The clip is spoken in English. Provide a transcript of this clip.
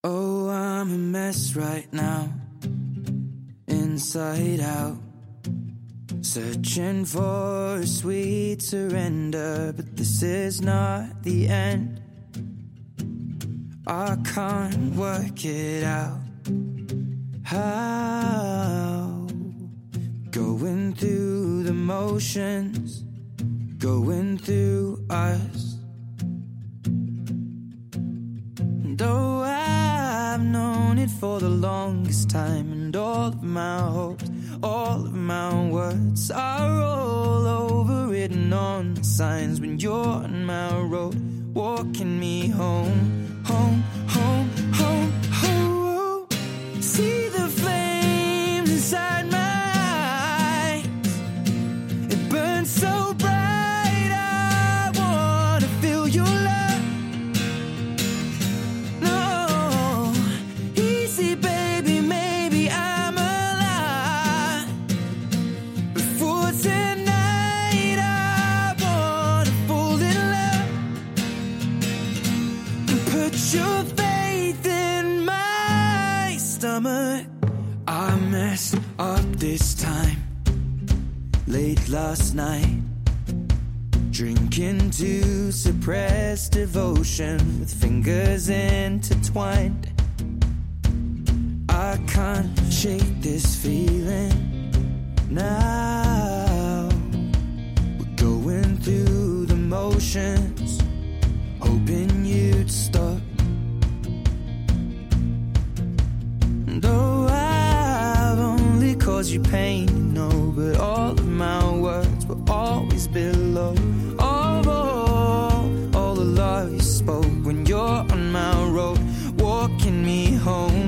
Oh, I'm a mess right now, inside out, searching for a sweet surrender, but this is not the end. I can't work it out. How? Going through the motions, going through us. And oh, I've known it for the longest time, and all of my hopes, all of my words are all overwritten on the signs when you're on my road, walking me home, home, home, home, home. See the flames inside my eyes, it burns so bright. I wanna feel your love. No, easy baby, maybe I'm alive. Before tonight I wanna fall in love and put your faith in my stomach. I messed up this time, late last night, drinking to suppress devotion with fingers intertwined. I can't shake this feeling now. We're going through the motions, hoping you'd stop. And oh, I've only caused you pain, you know, but all of my words will always below all the love you spoke when you're on my road, walking me home.